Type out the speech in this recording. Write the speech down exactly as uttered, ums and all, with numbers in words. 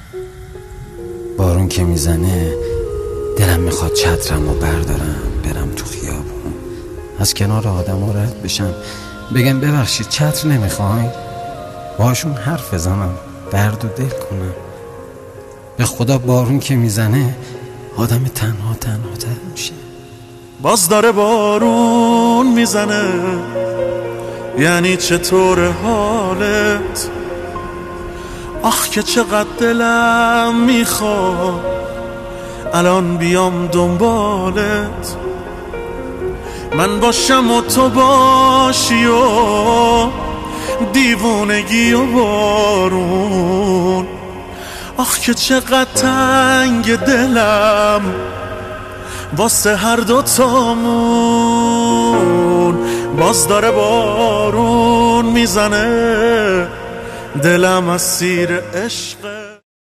بارون که میزنه دلم میخواد چترم و بردارم برم تو خیابون، از کنار آدم ها رد بشم، بگم ببخشید چتر نمیخواین، باشون حرف بزنم، درد و دل کنم. به خدا بارون که میزنه آدم تنها تنها تر میشه. باز داره بارون میزنه، یعنی چطور حالت؟ آخ که چقدر دلم میخواد الان بیام دنبالت، من باشم و تو باشی و دیوونگی و بارون. آخ که چقدر تنگ دلم واسه هر دوتامون. باز داره بارون میزنه، دلم اسیر عشق